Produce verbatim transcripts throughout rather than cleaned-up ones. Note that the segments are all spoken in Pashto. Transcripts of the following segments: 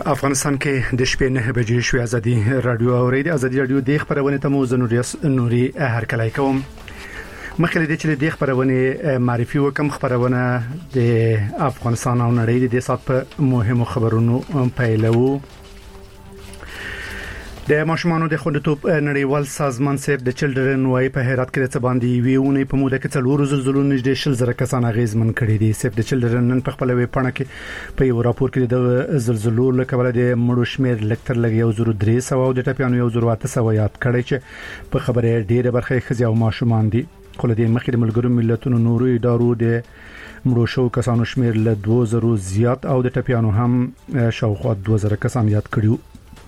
افغانستان کې د شپې نه بجې شوې ازادي رادیو اوریدي ازادي رادیو د خبرونه ته مو زنوریس نوري هرکلای کوم مخکې د چې د خبرونه معرفي وکم خبرونه د افغانستان او نړۍ د سات په مهمو خبرونو پیلو د ماشومانو د خوندیتوب نړیوال سازمان سیف د چلډرن وای په هرات کې د باندې ویونه په موده کې څلور زلزلو نږدې شل زره کسان غیزمن کړي دي. سیف د چلډرن نن په خپل وی پاڼه کې په یو راپور کې د زلزلو لکه د مړو شمیر لکتر لګي او زرو درې سو او د ټاپیانو یو زرو اته سو یاد کړي چې په خبره ډیره برخه خزي او ماشومان دي. خو د مخکې د ملګرو ملتونو نورو ادارو د مړو شو کسانو شمیر له دوه زرو زیات او د ټاپیانو هم شاوخوا دوه زره کسان یاد کړي.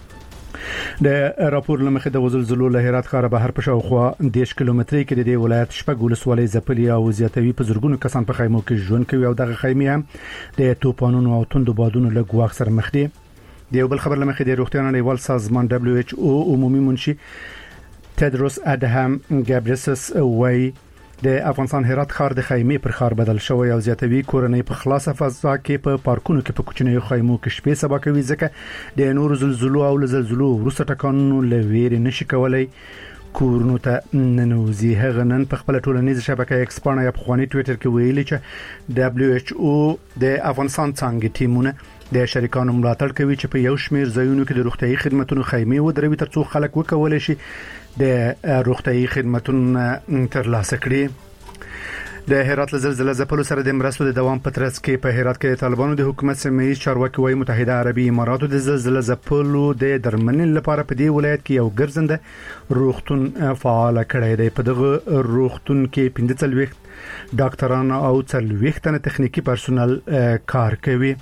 د راپور لمخې د زلزلو له هرات ښار بهر په شاوخوا دیش کیلومتري کې د ولایت شپږ ولسوالۍ ځپلي او زیاتوي په زرګونو کسان په خیمو کې ژوند کوي او دغه خیمې هم د توپانونو او توندو بادونو له ګواښ سره مخ دي. د یو بل خبر لمخې د روغتیا نړیوال سازمان دبليو ایچ او عمومي منشي تدروس ادهم ګابریسس وای د افغانستان هرات ښار د خیمې پر ښار بدل شوی او زیاتوي کورنۍ په خلاصه فضا کې په پارکونو کې په کوچنیو خیمو کې شپې سبا کوي ځکه د نور زلزلو او زلزلو وروسته ټکانونو لویر نشي کولای کورونو ته ننوزي. هغه نن په خپل ټولنیز شبکې ایکسپانه یا په خواني ټوئیټر کې ویلي چې دبليو ایچ او د افغانستان څنګه ټیمونه د شریکانو ملاتړ کوي چې په یو شمیر ځایونو کې د روغتيایي خدماتو خیمې ودروي ترڅو خلک وکولای شي د روغتيایي خدماتو ترلاسه کړي. د هرات زلزلې ځپلو سره د مرستو د دوام په ترڅ کې په هرات کې طالبانو د حکومت سیمه چارواکي وايي متحده عربي اماراتو د زلزلې ځپلو د درملنې لپاره په دې ولایت کې یو ګرځنده روغتون فعال کړی دی. په دغه روغتون کې پنځه څلوېښت ډاکټران او څلوېښت تنه تخنیکی پرسونل کار کوي.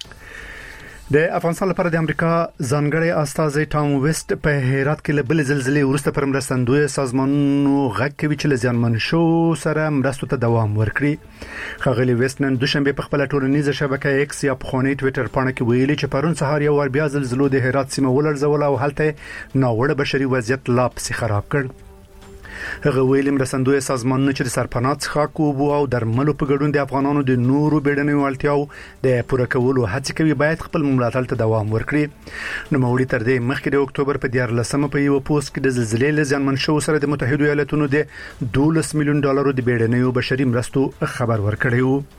د افغانستان لپاره د امریکا ځانګړی استازی ټام ویسټ په هرات کې له بل زلزلې وروسته پر مرستندوی سازمانونو غږ کوي چې لزیانمن شو سره مرستو ته دوام ورکړي. خغلی ویسټ نن دوشنبه په خپل ټولنیزه شبکې ایکس یا په خونی ټوئیټر پاڼه کې ویلي چې پرون سهار یو ور بیا زلزلو د هرات سیمه ولړزول او هلته ناوړه بشري وضعیت لا پسې خراب کړ. هغه ویلي مرستندوی سازمانونه چې د سرپناه څخه کوبو او درملو په ګډون د افغانانو د نورو بیړنیو اړتیاو د پوره کولو هڅه کوي باید خپل ملاتړ ته دوام ورکړي. نو موري تر دې مخکې د اکتوبر په دیارلسمه په یو پوسټ کې د زلزلې له ځانمن شو سره د متحده ایالاتونو د دولس میلیون ډالرو د بیړنیو بشري مرستو خبر ورکړی و.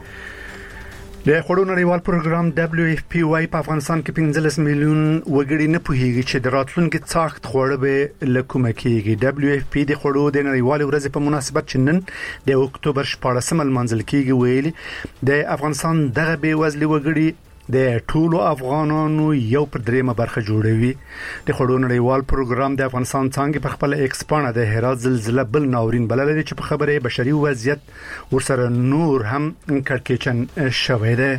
د خړو نړیوال پروګرام دبليو اف پی واي په افغانستان کې پنځلس میلیون وګړي نه پوهیږي چې د راتلونکي څاخت خوړه به لکومه کیږي. دبليو اف پی د خړو د نړیوال ورځ په مناسبت چې نن د اکتوبر شپاړسمه لمانځل کیږي ویلي د افغانستان دغه بې وزلي وګړي د ټولو افغانانو یو پر دریمه برخه جوړوي. د خړو نړیوال پروګرام د افغانستان څنګه په خپل ایکسپانه د هرات زلزلې بل ناورین بلل دي چې په خبره بشري وضعیت ورسره نور هم کړکېچن شوی دی.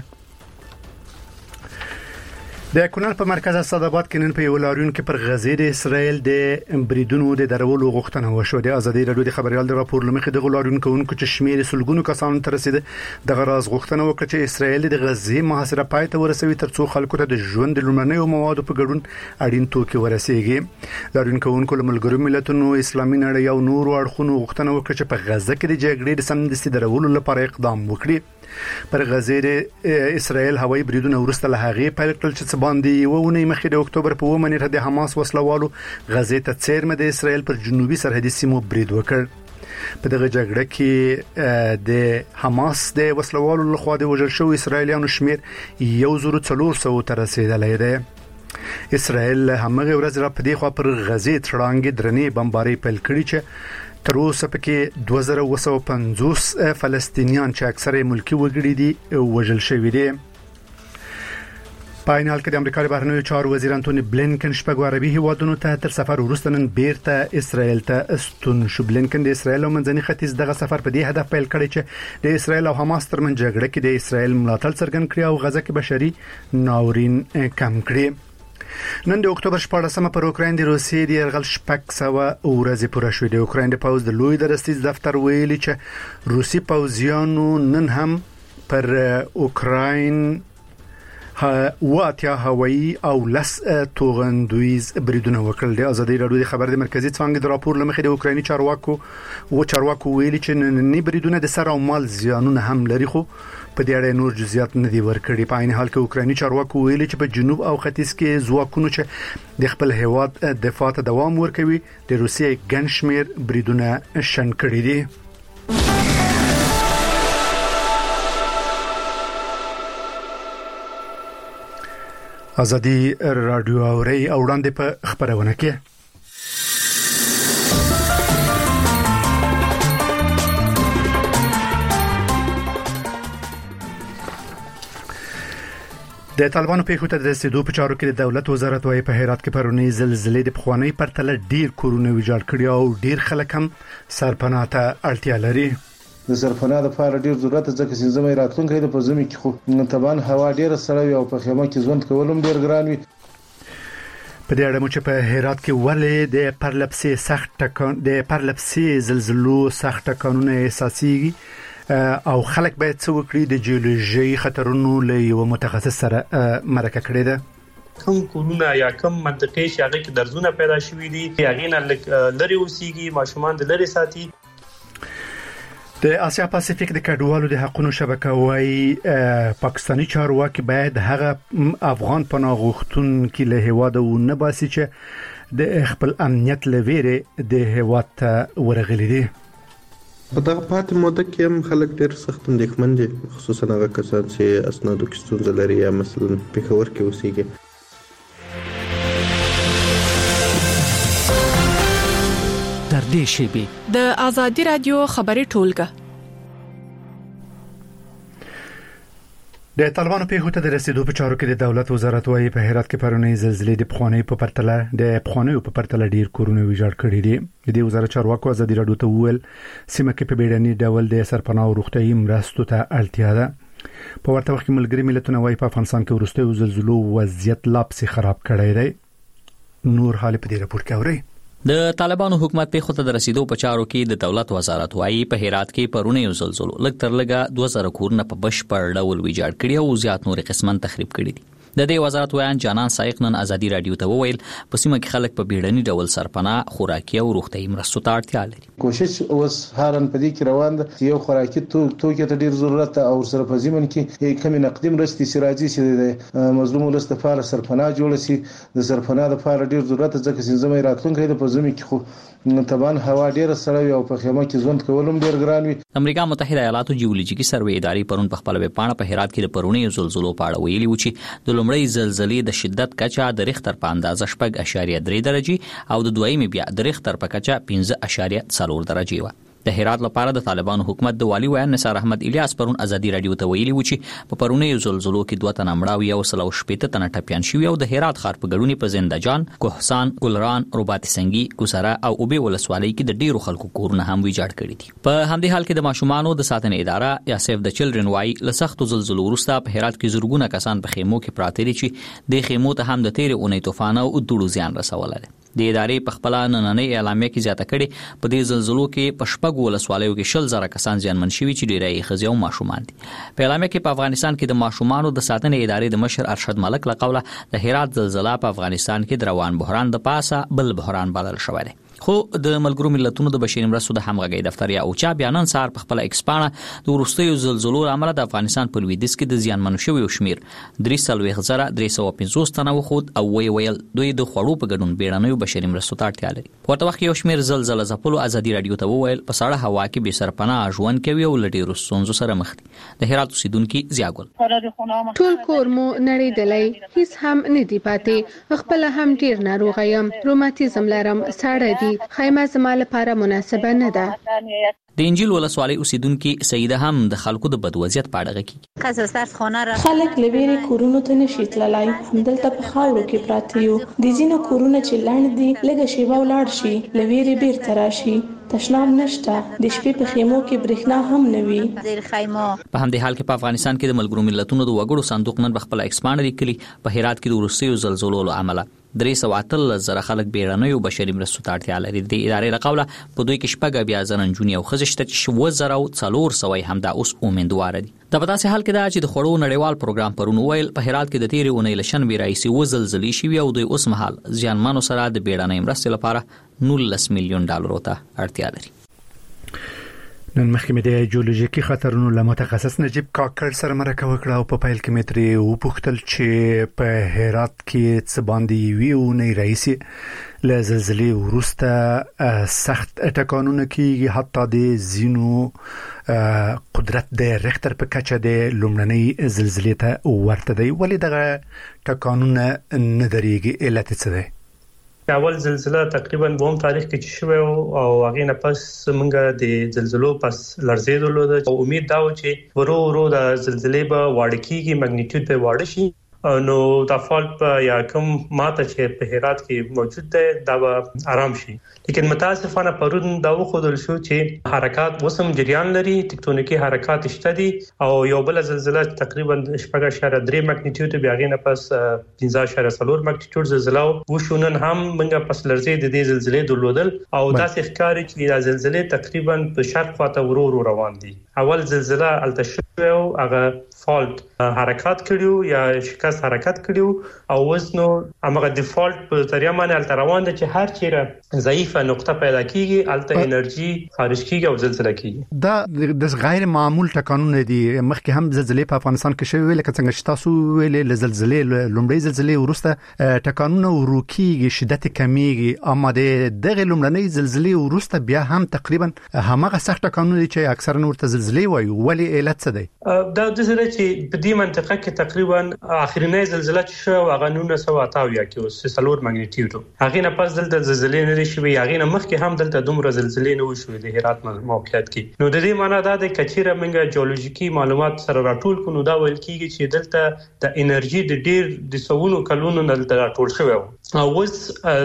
د کونړ په مرکز اسداباد کې نن په یو لاریون کې پر غزې د اسرائیل د بریدونو د درولو غوښتنه وشوه. د ازادي رادیو د خبريال د راپور لمخې د لاریون کوونکو چې شمیر سلګونو کسانو ته رسیده د غراز غوښتنه وکړه چې اسرائیل د غزې محاصره پای ته ورسوي ترڅو خلکو ته د ژوند د لومړنیو موادو په ګډون اړین توکي ورسیږي. لاریون کوونکو له ملګرو ملتونو اسلامي نړۍ او نورو اړخونو غوښتنه وکړه چې په غزه کې د جګړې د سمدستي درولو لپاره اقدام وکړي. پر غزې د اسرائیل هوایي بریدونه ورسته له هغه پیل کړل چې باندې وونه مخې د اکتوبر په اومه نیټه د حماس وسلوالو غزې ته څیرمه د اسرائیل پر جنوبي سرحدي سیمو برید وکړ. په دغه جګړه کې د حماس د وسلوالو لخوا د وژل شوو اسرائیلیانو شمیر یو زرو څلور سو ته رسیدلی دی. اسرائیل همغه ورځ را په دې خوا پر غزې تړانګې درنې بمبارۍ پیل کړې چې تر اوسه پکې دوه زره اوه سوه پنځوس فلسطینیان چې اکثره ملکی وګړي دي وژل شوي دي. په عین حال کې د امریکا بهرنیو چارو وزیر انټونی بلینکن شپږ عربي هیوادونو ته تر سفر وروسته نن بیرته اسرائیل ته استون شو. بلینکن د اسرائیل او منځني ختیځ دغه سفر په دې هدف پیل کړی چې د اسرائیل او حماس ترمنځ جګړه کې د اسرائیل ملاتړ څرګند کړي او غزه کې بشري ناورین کم کړي. نن د اکتوبر شپاړسمه پر اوکراین د روسیې د یرغل شپږ سوه ورځې پوره شوې. د اوکراین د پوز د لوی درستیز دفتر ویلي چې روسي پوځیانو نن هم پر اوکراین واتیا هوایی او لس توغندویز بریدونه وکړل. د ازادي راډیو د خبر د مرکزی څنګه د راپور لمخې د اوکرایني چارواکو او چارواکو ویلي چې نننی بریدونه د سر او مال زیانونه هم لري، خو په دې اړه نور جزئیات نه دي ورکړي. په عین حال کې اوکرایني چارواکو ویلي چې په جنوب او ختیځ کې ځواکونه چې د خپل هیواد دفاع ته دوام ورکوي د روسیې ګڼ شمېر بریدونه شن کړي دي. ازادي راډیو اوري او وړاندې په خبرونه کې د طالبانو په خوته د رسیدو په چارو کې د دولت وزارت وايي په هرات کې پرونی زلزلې د پخوانی پرتله ډیر کورونه ویجاړ کړي او ډیر خلک هم سرپناه ته اړتیا لري. د سرپناه د فار ډیر ضرورت ځکه چې زموږ راتلونکي د پزمي کې خو طبعا هوا ډیره سړه او په خیمه کې ژوند کولم ډیر ګران وي. په دې اړه مو چې په هرات کې ولې د پرلپسې سخت ټکان د پرلپسې زلزلو سخت ټکانونه احساسيږي او خلک باید څه وکړي د جیولوژي خطرونو له یو متخصص سره مرکه کړې ده. کوم کورونه یا کوم منطقې چې هغه کې درزونه پیدا شوي دي هغه نه لري اوسېږي، ماشومان د لري ساتي. د اسیا پاسفیک د کډوالو د حقوقو شبکه وايي پاکستاني چارواکي باید هغه افغان پناه غوښتونکو له هیواده ونه باسي چې د خپل امنیت لويره د هیواد ته ورغلي دي. په دغه پاتې موده کې هم خلک ډېر سخت اندېښمن دي، خصوصا هغه کسان چې اسنادو کې ستونزه لري یا مثلا پېښور کې اوسېږي. در دې شیبې د ازادي رادیو خبري ټولګه د طالبانو په هوته د رسیدو په چارو کې د دولت وزارت وايي په هرات کې پرونی زلزلې د پخوانی په پرتله د پخوانی په پرتله ډیر کورونه ویجاړ کړي دي. د وزارت چارواکو ازادي راډیو ته وویل سیمه کې په بیړني ډول د سرپناه او روغتيایي مرستو ته اړتیا ده. په ورته وخت کې ملګری ملتونه وايي په افغانستان کې ورسته زلزلو وضعیت لا پسې خراب کړی دی. نور حال په دې راپور کې اوري. د طالبانو حکومت په خوته د رسیدو په چارو کې د دولت وزارت وايي په هرات کې پرونه یو زلزلو لږ تر لږه دوه زره کورونه په بشپړ ډول ویجاړ کړي او زیات نور قسمن تخریب کړي دي. د دې وزارت ویان جانان سایق نن ازادي راډیو ته وویل په سیمه کې خلک په بیړني ډول سرپناه، خوراکي او روغتيایي مرستو ته اړتیا لري. کوشش اوس هارن په دې کې روان ده، یو خوراکي توکي ته ډیر ضرورت او سره په ځمن کې کمی نقدي مرستې سراجي چې د مظلوم ولست لپاره سرپناه جوړ شي. د سرپناه لپاره ډیر ضرورت ځکه چې زموږ راتلونکي د پزمي کې خو طبعا هوا ډیره سړه او په خیمه کې ژوند کولم ډیر ګران وي. امریکا متحده ایالاتو جیولوجیکي سروې ادارې پرون په خپل ویب پاڼه په هرات کې د پرونی زلزلو په اړه ویلي و چې د لومړۍ زلزلې د شدت کچه د ریختر په اندازه شپږ اشاریه درې درجه او د دویمې بیا د ریختر په کچه پنځه اشاریه څلور درجه و. د هرات لپاره د طالبانو حکومت د والی ویان نثار احمد الیاس پرون ازادي راډیو ته ویلي و چې په پرونی زلزلو کې دوه تنه مړاوي او سلو شپېته تنه ټپيان شوي او د هرات ښار په ګډونی په زندهجان، کوهسان، ګلران، رباط سنگي، کوسره او اوبه ولسوالۍ کې د ډیرو خلکو کورونه هم ویجاړ کړي دي. په همدې حال کې د ماشومانو د ساتنې اداره یا سیف د چلډرن وايي له سختو زلزلو وروسته په هرات کې زورګونه کسان په خیمو کې پراته دي چې د خیمو ته هم د تیر اونۍ طوفان او دوړو زیان رسولی دی. د ادارې په خپل نننۍ اعلامیه کې زیاته کړي په دې زلزلو کې په شپږ ولسوالیو کې شل زره کسان زیانمن شوي چې ډیری یې ښځې او ماشومان دي. په اعلامیه کې په افغانستان کې د ماشومانو د ساتنې ادارې د مشر ارشد ملک له قوله د هرات زلزلہ په افغانستان کې د روان بحران د پاسه بل بحران بدل شوی دی. خو د ملګرو ملتونو د بشري مرستو د همغږي دفتر یا اوچا بیانن سار په خپل ایکسپانه د ورستیو زلزلو عمله د افغانستان په لویدیځ کې د زیانمنو شویو شمیر درې سلوي غزره درې سوه پنځوس تنه وخود او وی ویل دوی د خوړو په ګډون بیړنیو بشري مرستو ته اړتیا لري. ورته وخت یو شمیر زلزلې ځپلو ازادي راډیو ته وویل په سړه هوا کې به سرپناه ژوند کوي او لډیرو ستونزو سره مخ دي. د هرات اوسیدونکو زیاګل ټول کور مو نړیدلې هیڅ هم نه دی پاتې، خپل هم ډیر ناروغ یم، روماتیزم لرم، ساړه دي، خیمه زما لپاره مناسبه نه ده. د انجیل ولسوالۍ اوسیدونکو سیده هم د خلکو د بد وضعیت په اړه غږی خلک لویری کورونو ته نشي تللای، همدلته په خاورو کې پراته یو د ځینو کورونه چې لاندې دي لږه شیبه ولاړ شي لویری بیرته راشي، تشناب نشته، د شپې په خیمو کې برېښنا هم نه وي. په همدې حال کې په افغانستان کې د ملګرو ملتونو د وګړو صندوق نن خپل ایکسپانډ لیکلي په هرات کې د روسیو زلزلو له امله درې سوه اتلس زره خلک بیړنیو بشري مرستو ته اړتیا لري. د ادارې له قوله په دوی کې شپږ اویا زره نجونې او ښځې شته چې اووه زره او څلور سوه یې همدا اوس امیندواره دي. دا په داسې حال کې ده چې د خوړو نړیوال پروګرام پرون وویل په هرات کې د تېرې اونۍ له شنبې راهیسې اووه زلزلې شوي او دوی اوس مهال زیانمنو سره د بیړنۍ مرستې لپاره نولس میلیون ډالرو ته اړتیا لري. نن محکمه د جیولوژیکي خطرونو له متخصص نجیب کاکړ سره مرکه وکړه او په پیل کې متري وپوښتل چې په هرات کې څه باندې وی او نه رئیسي له زلزلې وروسته سخت ټکانونه کیږي، حتی د زینو قدرت د ریختر په کچه د لومړنۍ زلزلې ته ورته دی، ولې دغه ټکانونه نه درېږي؟ علت څه دی؟ اول زلزلہ تقریبا بوم تاریخ کې چې شوه او هغه نه پس موږ د زلزلو پس لړزیدلو او امید دا و چې ورو ورو د زلزلې به واړه کیږي، مګنیټیود به واړه شي، نو دا فالټ یا کوم ماته چې په هرات کې موجود دی دا به آرام شي. لیکن متاسفانه پرون دا وخدل شو چې حرکات وسم جریان لري، ټکټونیکي حرکات شته دي او یو بل زلزلہ تقریبا شپږ اشاریه درې مګنیټیود بیا غینه پس پنځه اشاریه څلور مګنیټیود زلزلہ وشونن هم موږ پس لرزې د دې زلزلې درلودل او داسې ښکاري چې دا زلزلې تقریبا په شرق خواته ورو ورو روان دي. اول زلزلہ التشو هغه فالټ حرکت کړیو یا شکست حرکت کړیو او وزنو هغه ډیفالت په طریقه باندې روان دي چې هر چیرې ضعیفه نقطه پیدا کیږي الته انرژي خارج کیږي او زلزلہ کیږي. دا د غیر معمول ټکانونه دي. مخکې هم زلزلې په افغانستان کې شوې، لکه څنګه چې تاسو ویلې له زلزلې لومړی زلزلې وروسته ټکانونه وروکیږي، شدت کمیږي، اما د دغه لومړنۍ زلزلې وروسته بیا هم تقریبا همغه سخت ټکانونه چې اکثرا ورته زلزلې وایي. ولې علت څه دی؟ دا د زړه چې په دې منطقه کې تقریبا اخرنۍ زلزلہ چې شو هغه نولس سوه اته اویا کې اوس څلور مګنیټیود هغه نه پس دلته زلزلې نه شوي، هغه نه مخکې هم دلته دومره زلزلې نه وشوي د هرات موقعیت کې. نو د دې معنی دا د کچیره منګه جیولوژیکي معلومات سره راټول کړو دا ویل کیږي چې دلته د انرژي د ډیر د سوونو کلونو نه دلته راټول شوی او اوس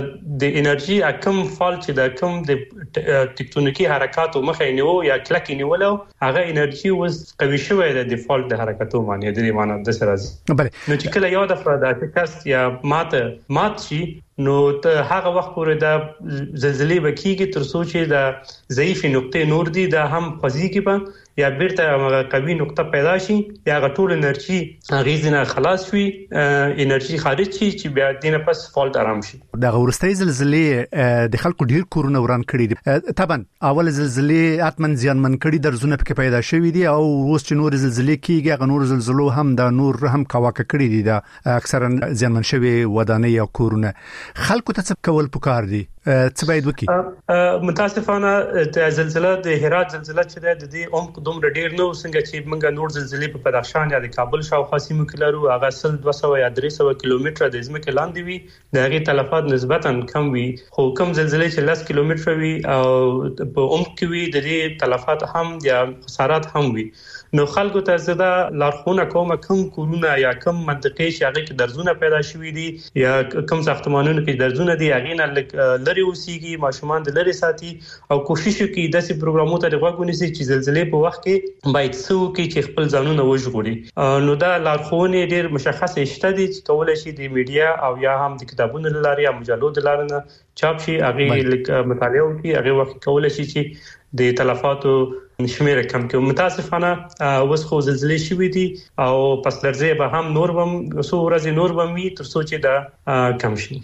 د انرژي اکم فال چې د کم د ټکټونیکي حرکاتو مخه نیو یا کلک نیولو هغه انرژي اوس قوي شوی د ډیفالت د حرکتو معنی د دې معنی د سره بله. نو چې کله یو د افراد کاست یا ماته مات شي نو ته هغه وخت پورې د زلزلې وکیږي تر څو چې د ضعیف نقطې نور دي دا هم فزیکی په یا بیرته هغه قوي نقطه پیدا شي یا هغه ټول انرژي غیزنه خلاص شي، انرژي خارج شي چې بیا دینه پس فالټ آرام شي. د ورستۍ زلزلې د خلکو ډیر کورونه وران کړي دي. طبعا اول زلزلې اتمن زیانمن کړي درزونه پکې پیدا شوي دي او اوس چې نور زلزلې کیږي هغه نور زلزلو هم د نور هم کاواکه کړي دي، دا اکثرا زیانمن شوي ودانۍ یا کورونه. خلکو ته څه کول پکار دي؟ څه باید وکړي؟ متاسفانه د زلزلہ د هرات زلزلہ چې د دې عمق دومره ډیر نه څنګه چې موږ نور زلزلې په بدخشان یا د کابل شاوخوا سیمو کې لرو، هغه سل دوه سوه یا درې سوه کیلومتره د ځمکې لاندې وي، د هغې تلفات نسبتا کم وي، خو کم زلزلې چې لس کیلومتره وي او په عمق کې وي د دې تلفات هم یا خسارات هم وي. نو خلکو ته زدا لارښوونه کوم کوم کورونه یا کوم منطقې چې هغه کې درزونه پیدا شوي دي یا کوم ساختمانونو کې درزونه دي هغه نه لري اوسېږي، ماشومان د لري ساتي او کوشش وکړي داسې پروګرامونو ته غوږونیسي چې زلزلې په وخت کې باید څه وکړي چې خپل ځانونه وژغوري. نو دا لارښوونې ډېر مشخص شته دي چې کولای شي د میډیا او یا هم د کتابونو لارې یا مجلو د لارې نه چاپ شي، هغه مطالعه وکړي، هغه وخت کولای شي چې د تلفاتو شمیره کم کړي. متاسفانه اوس خو زلزلې شوې دي او پس لرزې به هم نور بم څو ورځې نور بم وي تر څو چې دا کم شي.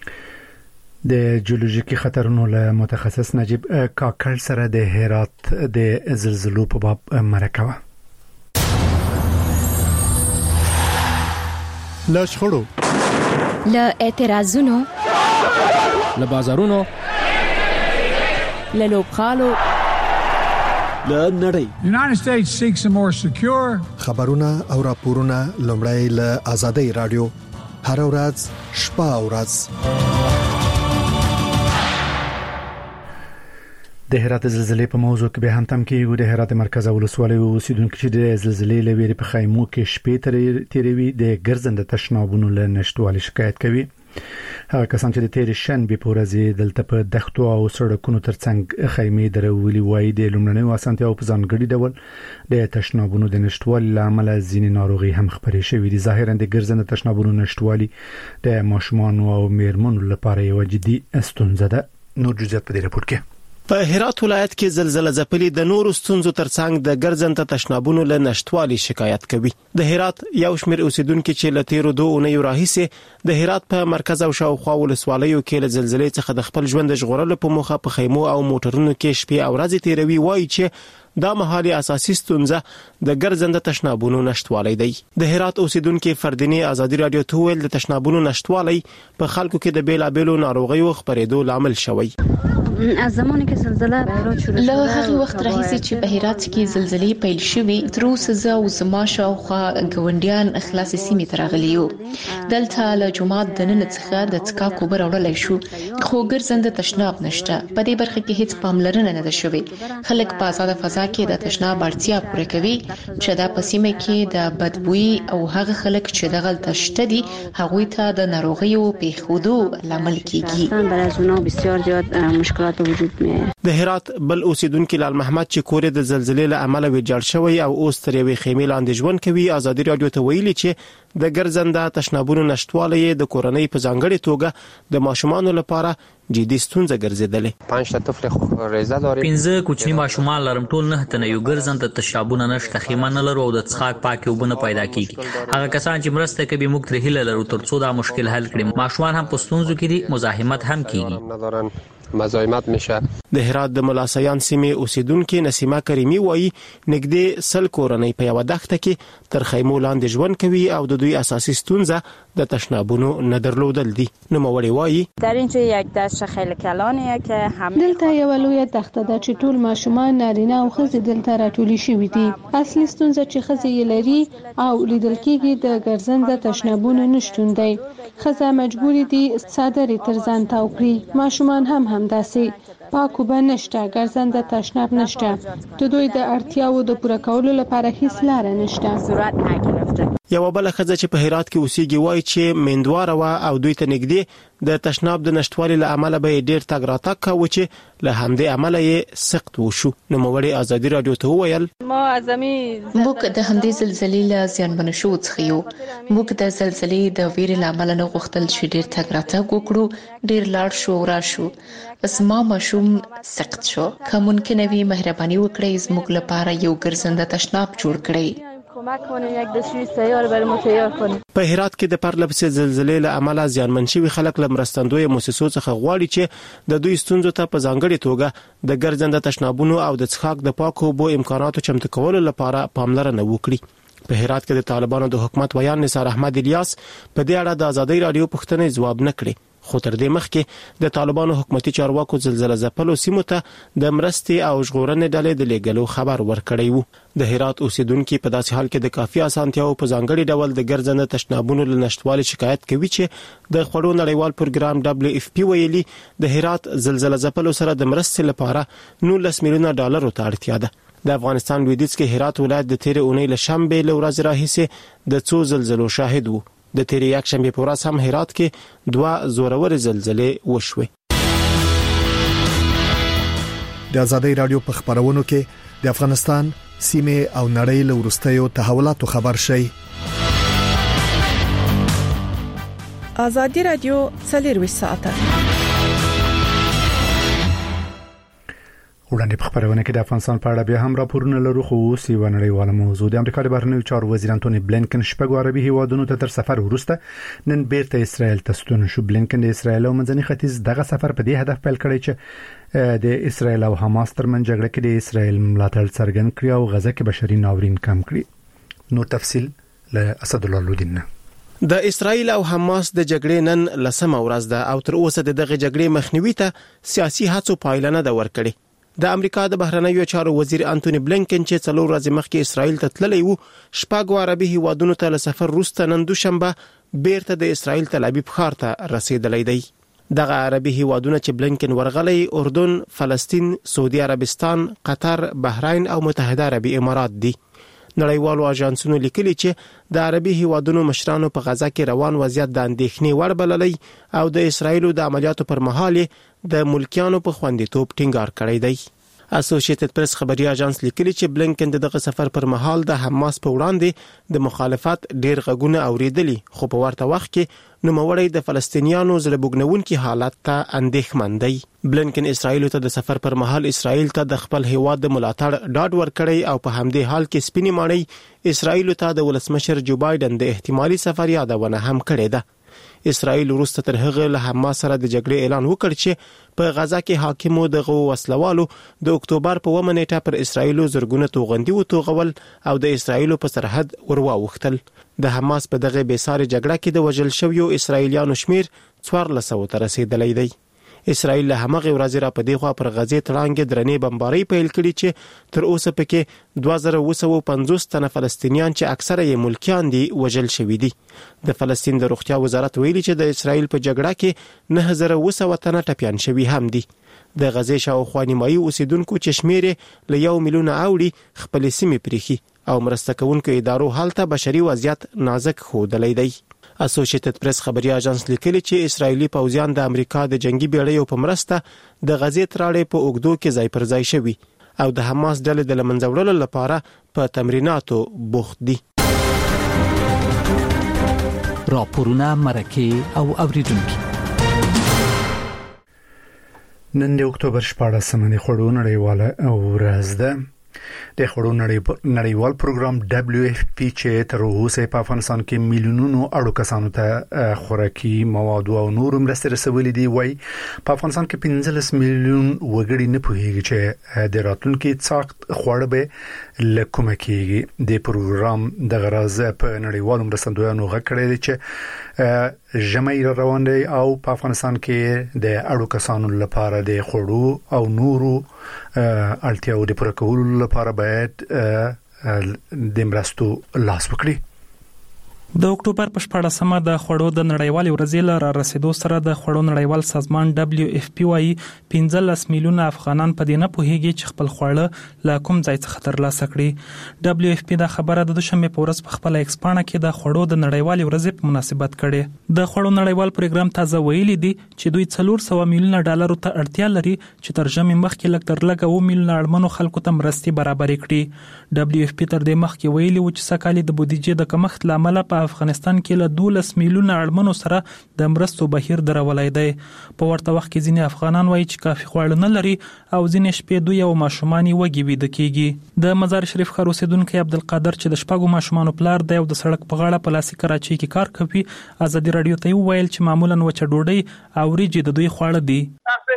د جیولوژیکي خطرونو له متخصص نجیب کاکړ سره د هرات د زلزلو په باب مرکه. له شخړو، له اعتراضونو، له بازارونو، له لوبخالو، له نړۍ. United States seeks a more secure. خبرونه او راپورونه لومړی له آزادۍ رادیو هر ورځ شپه او ورځ. د هرات زلزلې په موضوع کې به هم تم کېږي. د هرات مرکز ولسوالۍ اوسیدونکو چې د زلزلې له ویرې په خیمو کې شپې تیروي د ګرځنده تشنابونو له نشټوالي شکایت کوي. هغه کسان چې د تیر شنبه په ورځ دلته په دښتو او سړکونو ترڅنګ خیمې درولې وای د لومړنیو اسانتیاو په ځانګړي ډول د تشنابونو د نشټوالي لامل ځینې ناروغي هم خبرې شوې دي. ظاهرا د ګرځنده تشنابونو نشټوالي د ماشومان او میرمنو لپاره یو جدي ستونزه ده. نور جزئیات په دې راپور کې. په هرات ولایت کې زلزلہ ځپلي د نورو ستونزو ترڅنګ د ګرځنده تشنابونو له نشټوالي شکایت کوي. د هرات یو شمېر اوسیدونکو چې له تیرو دوه اونیو راهیسې د هرات په مرکز او شاوخوا ولسوالیو کې له زلزلې څخه د خپل ژوند ژغورلو په موخه په خیمو او موټرونو کې شپې او ورځې تیروي وایي چې دا مهالي اساسي ستونزه د ګرځنده تشنابونو نشټوالی دی. د هرات اوسیدونکو فردینی ازادي رادیو ته ویل د تشنابونو نشټوالی په خلکو کې د بیلابېلو ناروغیو خپرېدو لامل شوی. از زمانی که زلزله به هرات شروع شده له هغه وخت راهیسې چې په هرات کې زلزلې پیل شوې تر اوسه زه او زما شاوخوا ګاونډیان خلاصې سیمې ته راغلي یو. دلته له جومات دننه څخه د څښاک اوبه راوړلی شو خو ګرځنده تشناب نشته. په دې برخه کې هیڅ پاملرنه نه ده شوې. خلک په آزاده فضا کې د تشناب اړتیا پوره کوي چې دا په سیمه کې د بدبوئی او هغه خلک چې دغلته شته دي هغوی ته د ناروغیو پیښودو لامل کیږي. برای از اونها بسیار زیاد مشکلات وجود میاد. د هرات بل اوسیدونکو لال محمد چې کور د زلزلې له امله ویجاړ شوی او اوس تر یوې خیمې لاندې ژوند کوي ازادي رادیو ته ویلي چې د ګرځنده تشنابونو نشټوالی د کورنۍ په ځانګړي توګه د ماشومانو لپاره جدي ستونزه ګرځیدلې. پنځه تا طفل ریزه داري. پنځه کوچني ماشومان لرم ټول نه تنه یو ګرځنده تشنابونه نشته خیمه نه لرو او د څښاک پاکي وبونه پیدا کیږي. هغه کسان چې مرسته کوي موږ تر هیله لرو ترڅو دا مشکل حل کړي. ماشومان هم په ستونزو کې دي مزاحمت هم کیږي. مزاحمت میشه. د هرات د ملاسیان سیمې اوسیدونکو نسیمه کریمی وایي نږدې سل کورنۍ په یو دښته کې تر خیمو لاندې ژوند کوي او د دوی اساسي ستونزه د تشنابونو نه درلودل دي. نو موري وایي در اینجا یک دشت خیلی کلانیه که هم دلته یو لوی دښته ده چې ټول ماشومان نارینه او ښځې دلته راټولي شوي دي. اصلي ستونزه چې ښځې یې لري او لیدل کېږي د ګرځنده تشنابونو نشتون دی. ښځه مجبورې دي څادرې تر ځان تاو کړي. ماشومان هم همداسې. پاک اوبه نشته، ګرځنده تشناب نشته. د دوی د اړتیاو د پوره کولو لپاره هیڅ لاره نشته. یو بل ښځه چې په هرات کې اوسېږي وایي چې میندواره و او دوی ته نږدې د تشناب د نشټوالي له امله به ډیر تګ راتګ کاوه چې له همدې امله یې سخت وشو. نو موري ازادي رادیو ته ویل ما ازمي موږ د همدې زلزلې له زیانمن شو څخه یو. موږ د زلزلې د ویرې لامل نه غوښتل چې ډیر تګ راتګ وکړو. ډیر لاړ شو را شو. اسما مشوم سخت شو. که ممکن وي مهرباني وکړئ زموږ لپاره یو ګرځنده تشناب جوړ کړئ. کمک کنید یک دستشویی سیار برای ما تیار کنید. په هرات کې د پرلپسې زلزلې له امله زیانمن شوي خلک له مرستندوی مؤسسو څخه غواړي چې د دوی ستونزو ته په ځانګړي توګه د ګرځنده تشنابونو او د څښاک د پاکو اوبو امکاناتو چمتو کولو لپاره پاملرنه وکړي. په هرات کې د طالبانو د حکومت ویان نثار احمد الیاس په دې اړه د ازادي رادیو پوښتنې ځواب نه کړي. خو تر دې مخکې د طالبانو حکومتي چارواکو زلزلہ ځپلو سیمو ته د مرستې او ژغورنې ډلې د لیږلو خبر ورکړی وو. د هرات اوسیدونکو په داسې حال کې د کافي اسانتیاو په ځانګړي ډول د ګرځنده تشنابونو له نشټوالي شکایت کوي چې د خړو نړیوال پروګرام دبليو اف پی ویلي د هرات زلزلہ ځپلو سره د مرستې لپاره نولس میلیونه ډالر ته اړتیا ده. د افغانستان لویدیځ کې هرات ولایت د تیر اونۍ له شنبه له ورځې راهیسې د څو زلزلو شاهد وو. د تیر یک شنبه په ورځ هم هرات کې دوه زورور زلزلې وشوي. د ازادي رادیو په خبرونو کې د افغانستان سیمه او نړۍ له ورستیو تحولاتو خبر شي. ازادي رادیو څلور ساعته وړاندې په خبرونه کې د افغانستان په اړه بیا هم راپورونه لرو. خو اوس یو نړیواله موضوع د امریکا د بهرنیو چارو وزیر انټونی بلینکن شپږ عربي هیوادونو ته تر سفر وروسته نن بیرته اسرائیل ته ستون شو. بلینکن د اسرائیل او منځني ختیځ دغه سفر په دې هدف پیل کړی چې د اسرائیل او حماس ترمنځ جګړه کې د اسرائیل ملاتړ څرګند کړي او غزه کې بشري ناورین کم کړي. نور تفصيل له اسد الله لودین. د اسرائیل او حماس د جګړې نن لسمه ورځ ده او تر اوسه د دغه جګړې مخنیوي ته سیاسي هڅو پایله نه ده ورکړې. د امریکا د بهرنیو چارو وزیر انټونی بلینکن چې څلور ورځې مخکې اسرائیل ته تللی وو شپږ عربي هیوادونو ته له سفر وروسته نن دوشنبه بیرته د اسرائیل تل ابیب ښار ته رسیدلی دی. دغه عربي هیوادونه چې بلینکن ورغلی اردن، فلسطین، سعودي عربستان، قطر، بحرین او متحده عربي امارات دي. نړیوالو اژانسونو لیکلي چې د عربي هیوادونو مشرانو په غزا کې روان وضعیت د اندېښنې وړ بللی او د اسرایلو د عملیاتو پر مهال د ملکیانو په خوندیتوب ټینګار کړی دی. اسوسییټډ پریس خبري اژانس لیکلي چې بلنکن دغه سفر پر مهال د حماس په وړاندې د مخالفت ډیر غږونه اوریدلي، خو په ورته وخت کې نوموړی د فلسطینیانو زړه بوږنونکي حالت ته اندېښمن دی. بلنکن اسرائیل ته د سفر پر مهال اسرائیل ته د خپل هیواد د ملاتړ ډاډ ورکړی او په همدې حال کې سپینې ماڼۍ اسرائیل ته د ولسمشر جو بایدن د احتمالي سفر یادونه هم کړې ده. اسرائیل وروسته تر هغه له حماس سره د جګړې اعلان وکړ چې په غزا کې حاکمو دغه وسلوالو د اکتوبر په اوومه نیټه پر اسرائیل زرګونه توغندي وتوغول او د اسرائیل په سرحد ورواوختل. د حماس په دغه بیسارې جګړه کې د وژل شویو اسرائیلیانو شمیر څوارلس سوه ته رسیدلی دی. اسرائیل له همغه ورځې را په دې خوا پر غزې تړانګې درنې بمبارۍ پیل کړي چې تر اوسه پکې دوه زره اوه سوه پنځوس تنه فلسطینیان چې اکثره یې ملکیان دي وژل شوي دي. د فلسطین د روغتیا وزارت ویلي چې د اسرائیل په جګړه کې نه زره اوه سوه تنه ټپیان شوي هم دي. د غزې شاوخوا نیمایي اوسیدونکو چې شمیر یې له یو میلیونه اوړي خپلې سیمې پریښي او مرسته کوونکو ادارو هلته بشري وضعیت نازک ښودلی دی. اسوسییټډ پریس خبري اژانس لیکلي چې اسرائیلي پوځیان د امریکا د جنگي بیړیو په مرسته د غزې تراړې په اوږدو کې ځای پر ځای شوي او د حماس ډلې د لمنځه وړلو لپاره په تمریناتو بوخت دي. راپورونه، مرکې او اوریدونکي. نن د اکتوبر شپاړلسمه د خوړو نړیواله ورځ ده. د خوړو نړیوال پروګرام دبلیو اف پی چې تر اوسه په افغانستان کې میلیونونو اړو کسانو ته خوراکي مواد او نور مرستې رسولې دي. وای په افغانستان کې پنځلس میلیون وګړي نه پوهیږي چې د راتلونکي سخت خوړ به لکومه کېږي. د پروګرام د غرض په نړیوالو مرستندویانو غکړې دي چې جمعي روان دي او په افغانستان کې د اړو کسانو لپاره د خوړو او نورو اړتیاو د پوره کولو لپاره باید د مرستو لاس وکړي. د اکتوبر په شپاړلسمه د خوړو د نړیوال ورځې لپاره رسیدو سره د خوړو نړیوال سازمان دبلیو اف پی وايي پنځلس میلیونه افغانان په دې نه پوهیږي چې خپل خواړه لا کوم ځای څخه ترلاسه کړي. دبلیو اف پی دا خبره د دوشنبه په ورځ په خپل ایکس پاڼه کې د خوړو د نړیوال ورځې په مناسبت کړي. د خوړو نړیوال پروګرام تازه ویلي دي چې دوی څلور سوه میلیونه ډالر ته اړتیا لري چې ترجمه مخکې لږ تر لږه اوه میلیونه اړمنو خلکو ته مرستې برابرې کړي. دبلیو اف پی تر دې مخکې ویلي و چې سکهالي د بودیجې د کمښت لامل په افغانستان کې له دولس میلیونه اړمنو سره د مرستو بهیر درولای دی. په ورته وخت کې ځینې افغانان وایي چې کافي خواړه نه لري او ځینې شپې دوی او ماشومان وږي ویده کیږي. د مزار شریف ښار اوسیدونکي عبدالقادر چې د شپږو ماشومانو پلار دی او د سړک په غاړه په لاسي کراچۍ کې کار کوي، ازادي رادیو ته وویل چې معمولا وچه ډوډۍ او وریجې د دوی خواړه دي.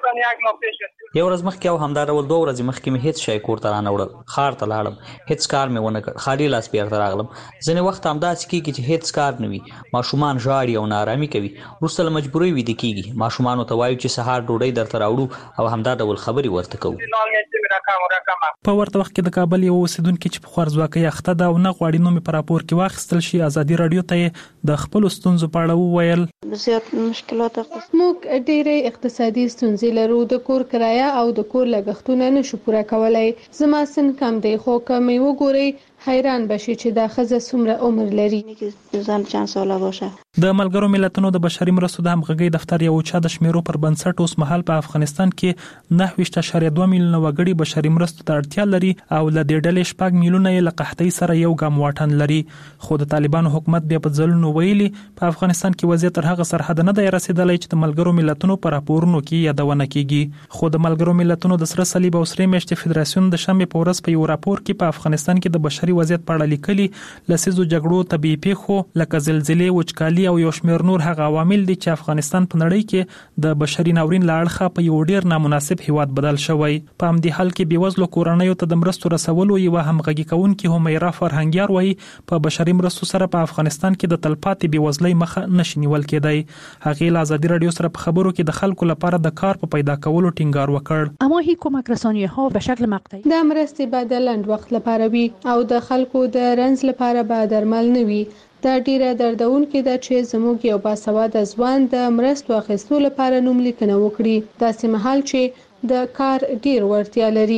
یو ورځ مخکې او همدا ډول دوه ورځې مخکې مې هیڅ شی کور ته رانه وړل، خار ته لاړم، هیڅ کار مې ونه کړ، خالي لاس بیرته راغلم. ځینې وخت همداسې کېږي چې هیڅ کار نه وي، ماشومان ژاړي او نارامي کوي، وروسته له مجبورۍ ویده کېږي. ماشومانو ته وایو چې سهار ډوډۍ درته راوړو او همدا ډول خبرې ورته کوو. په ورته وخت کې د کابل یو اوسیدونکي چې په خوارځواکۍ اخته ده او نه غواړي نوم په راپور کې واخیستل شي، ازادي رادیو ته د خپلو ستونزو په اړه وویل. زیات مشکلات موږ ډېرې اقتصادي ستونزې لرو، د کور کرایه او د کور لګښتونه نشو پوره کولای. زما سن کم دی خو که مې وګورئ حیران بشي چې دا ښځه څومره عمر لري. زن چند ساله باشه. د ملګرو ملتونو د بشري مرستو د همغږۍ دفتر یو چا د شمیرو پر بنسټ اوس مهال په افغانستان کې نهه ویشت اعشاریه دوه میلیونه وګړي بشري مرستو ته اړتیا لري او له دې ډلې شپږ میلیونه یې له قحطۍ سره یو ګام واټن لري. خو د طالبانو حکومت بیا په ځلونو ویلي په افغانستان کې وضعیت تر هغه سرحد نه دی رسیدلی چې د ملګرو ملتونو په راپورونو کې یادونه کیږي. خو د ملګرو ملتونو د سره صلیب او سرې میاشتې فدراسیون د شنبه په ورځ په یو راپور کې په افغانستان کې د بشري وضعیت په اړه لیکلي لسیزو جګړو، طبيعي پیښو لکه زلزلې، وچکالي او یو شمېر نور هغه عوامل دي چې افغانستان په نړۍ کې د بشري ناورین له اړخه په یو ډیر نامناسب هیواد بدل شوی. په همدې حال کې بېوزلو کورنیو ته د مرستو رسولو یو همغږي کوونکې همیرا فرهنګیار وایي په بشري مرستو سره په افغانستان کې د تلپاتې بېوزلۍ مخه نشي نیول کېدای. هغې له ازادي رادیو سره په خبرو کې د خلکو لپاره د کار په پیدا کولو ټینګار وکړ. اما هی کمک رسانی‌ها به شکل مقطعی د مرستې به د لنډ وخت لپاره وي او د خلکو د رنځ لپاره به درمل نه وي. دا ډیره دردونکې ده چې زموږ یو باسواده ځوان د مرستو اخیستو لپاره نوم لیکنه وکړي، داسې مهال چې د کار ډیر وړتیا لري.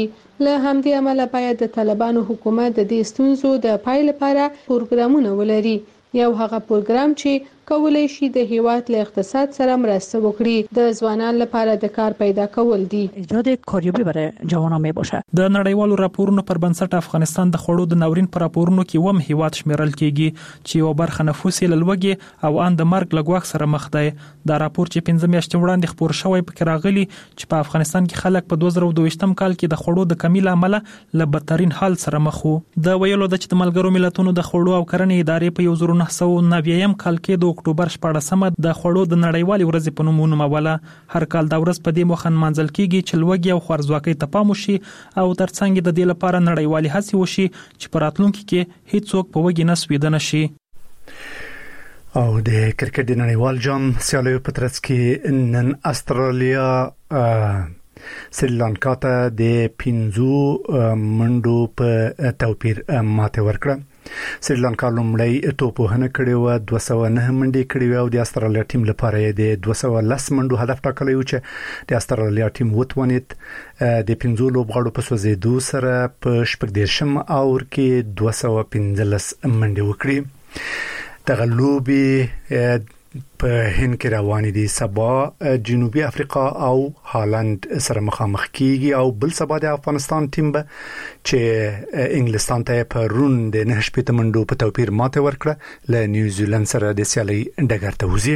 له همدې امله باید د طالبانو حکومت د دې ستونزو د پای لپاره پروګرامونه ولري، یو هغه پروګرام چې کولای شي د هیواد له اقتصاد سره مرسته وکړي، د ځوانانو لپاره د کار پیدا کول دي. ایجاد کاریابی برای جوانان می باشه. د نړیوالو راپورونو پر بنسټ افغانستان د خوړو د ناورین پر راپورونو کې وم هیواد شمیرل کیږي چې یو برخه نفوس یې لږه او ان د مرګ لګوخ سره مخ دی. دا راپور چې پنځه میاشتې وړاندې خبر شوی پکې راغلی چې په افغانستان کې خلک په دوه زره دوه کال کې د خوړو د کمی له امله له بدترین حال سره مخ وو. د ویلو د چې د ملګرو ملتونو د خوړو او کرنې ادارې په یو زره نه سوه نوي کال کې د اکتوبر شپاړسمه د خوړو د نړیوالې ورځې په نوم ونوموله. هر کال دا ورځ په دې موخه نمانځل کیږي چې لوږې او خوارځواکۍ ته پام وشي او ترڅنګ د دې لپاره نړیوالې هڅې وشي چې په راتلونکي کې هیڅوک په وږي نه سویده نشي. او د کرکټ د نړیوال جام سیالیو په ترڅ کې نن استرالیا سریلانکا ته د پنځو منډو په توپیر ماته ورکړه. سریلانکا لومړی توپوهنه کړې و دوه سوه نه منډې کړې و او د استرالیا ټیم لپاره د دوه سوه لس منډو هدف ټاکلی و چې د استرالیا ټیم وتوانید د پنځو لوبغاړو په سوځېدو سره په شپږ دېرشم اور کې دوه سوه پنځلس منډې وکړي. دغه لوبې په هند کې روانې دي. سبا جنوبي افریقا او هالند سره مخامخ کیږي او بل سبا د افغانستان ټیم به چې انګلستان ته په رون د نه شپږ منډو په توپیر ماته ورکړه له نیوزیلند سره د سیالي ډګر ته وځي.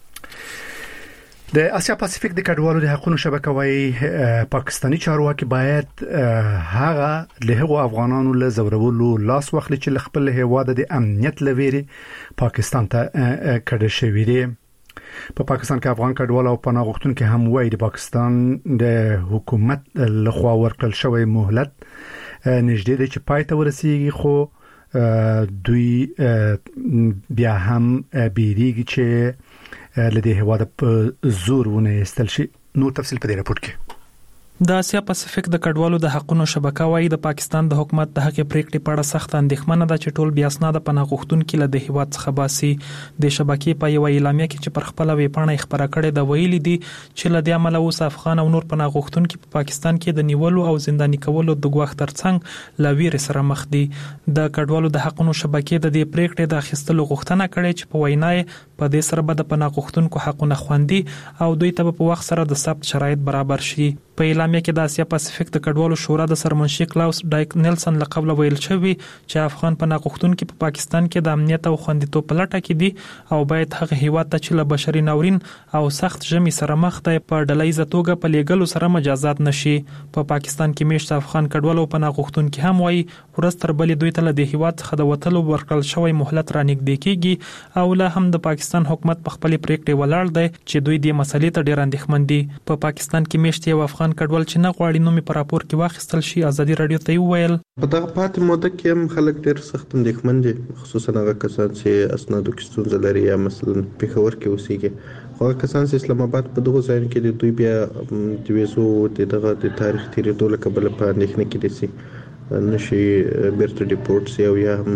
د اسیا پاسفیک د کډوالو د حقوقو شبکه وايي پاکستانی چارواکي باید هغه له هغو افغانانو له زورولو لاس واخلي چې خپل هیواد د امنیت لويري پاکستان ته کډه شوی دی. په پاکستان کې افغان کډوال او پناه غوښتونکو هم وايي د پاکستان د حکومت لخوا ورکړل شوی مهلت نږدې دی چې پای ته ورسیږي، خو دوی بیا هم بیریږي چې لدې هوا د زور ونه استل شي. نو تفصیل په دې راپور کې. د اسیا پاسفیک د کډوالو د حقوقو شبکه وايي د پاکستان د حکومت د حق پریکړې په اړه سخت اندېښمنه ده چې ټول بیا اسناد پناه غوښتونکو له د هیواد څخه باسي. د شبکې په یو اعلامیه کې چې پر خپل ویبپاڼه خبره کړې ده ویلي دي چې له دې عمله اوس افغان او نور پناه غوښتونکو په پاکستان کې د نیولو او زنداني کولو د غوښ ترڅنګ لا ویر سره مخ دي. د کډوالو د حقوقو شبکې د دې پریکړې د اخیستلو غوښتنه کړې چې په وینای په دې سره به د پناه غوښتونکو حقونه خوندي او دوی ته په وخت سره د ثبت شرایط برابر شي. په اعلامیه کې د اسیا پاسفیک د کډوالو شورا د سرمنشي کلاوس ډایک نیلسن لقب ویل شوی چې افغان پناه غوښتونکو په پاکستان کې د امنیت او خوندیتوب په لټه کې دي او باید هغه هیواد ته چې له بشري ناورین او سخت ژمي سره مخ دی په ډلهیزه توګه په لیګلو سره مجازات نشي. په پاکستان کې میشت افغان کډوالو او پناه غوښتونکو هم وایي ورځ تر بلې دوی ته د هیواد څخه د وټلو ورکړل شوی مهلت رانږدې کیږي او لا هم د پاکستان حکومت په خپل پریکړې ولاړ دی چې دوی د مسلې ته ډیر اندېښمن دي. په پاکستان کې میشت یو افغان کډوال چې نه غواړي نو می پر راپور کې واخیستل شي ازادي رادیو ته ویل په دغه پاتې موده کې هم خلک ډېر سخت اندېښمن دي، خصوصا هغه کسان چې اسنادو کې ستونزه لري یا مثلا پېښور کې اوسېږي. خو هغه کسان چې اسلام آباد په دغه ځای کې د دوی بیا د ویزو د دغه د تاریخ تیریدو له کبله په اندېښنه کې دي چې نشي بیرته ډیپورټ سي او یا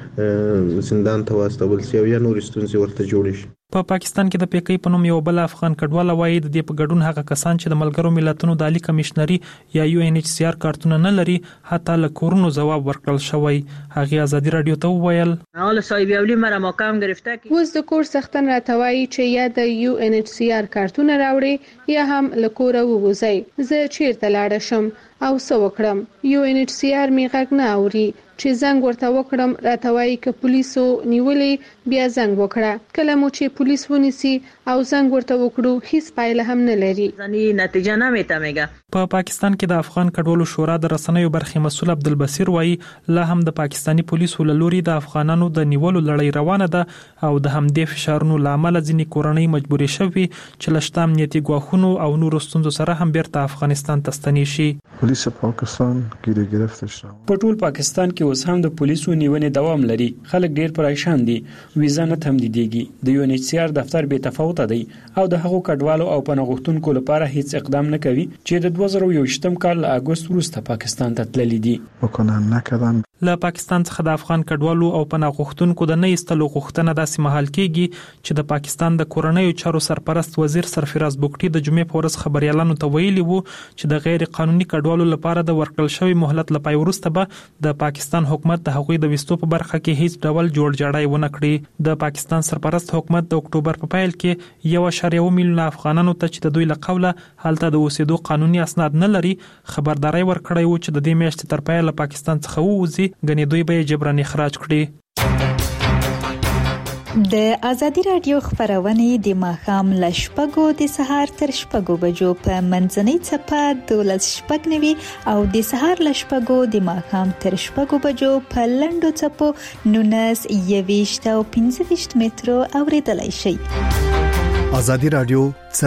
هم زندان ته واستول سي او یا نور ستونزې ورته جوړ شي. په پاکستان کې د پیکې په نوم یو بل افغان کډوال وایي د دې په ګډون هغه کسان چې د ملګرو ملتونو د عالی کمشنري یا یو ان ایچ سی آر کارتونه نه لري حتی له کورونو جواب ورکړل شوی. هغه ازادي رادیو ته وویل حال صاحب اولی مرا مقام گرفته کی وز د کور سختن راتوي چې یا د یو ان ایچ سی آر کارتونه راوړي یا هم له کور ووځي. زه چیرته لاړ شم او څه وکړم؟ یو ان ایچ سی آر می غږ نه اوري چې زنګ ورته وکړم راتوي ک پولیسو نیولې بیا زنګ وکړه. کله مو چې پولیس ونیسي او زنګ ورته وکړو هیڅ پایله هم نه لري. ځنی نتیجه نه میتمګه. په پاکستان کې د افغان کډوالو شورا د رسنیو برخې مسول عبدالبصیر وایي لا هم د پاکستانی پولیسو له لوري د افغانانو د نیولو لړۍ روانه ده او د همدې فشارونو لامل ځینې کورنۍ مجبورې شوي چې لشتام امنیتي ګواښونو او نورو ستونزو سره هم بیرته افغانستان ته ستنې شي. پولیس پاکستان ګیره گرفته شو. په ټول پاکستان کې اوس هم د پولیسو نیونې دوام لري. خلک ډیر پریشان دي، ویزا نه تمدیدېږي. د یو ان ایچ سی آر دفتر بې تفاوت دی او د هغو کډوالو او پناه غوښتونکو لپاره هیڅ اقدام نه کوي چې د دوه زره یوویشتم کال له اګوست وروسته پاکستان ته تللي دي. وکنه نکردن. له پاکستان څخه د افغان کډوالو او پناه غوښتونکو د نه ایستلو غوښتنه داسې مهال کیږي چې د پاکستان د کورنیو چارو سرپرست وزیر سرفراز بوګټي د جمعې په ورځ خبريالانو ته ویلي وو چې د غیر قانوني کډوالو لپاره د ورکړل شوی مهلت لپاره وروسته به د پاکستان حکومت د هغوی د وستو په برخه کې هیڅ ډول جوړ جاړی ونه کړي. د پاکستان سرپرست حکومت د اکتوبر په پیل کې یو اشاریه میلیون افغانانو ته چې د دوی له قوله حالت د اوسېدو قانوني اسناد نه لري خبرداري ورکړی و چې د دې میاشتې تر پایه له پاکستان څخه ووځي غني دوی به جبراني اخراج کړي. د ازادي رادیو خبرونه د ماښام له شپږو د سهار تر شپږو بجو په منځنۍ چپه دولس شپږ نوي او د سهار له شپږو د ماښام تر شپږو بجو په لنډو چپو نونس یويشت او پنځه ویشت مترو اوریدلای شي. ازادي رادیو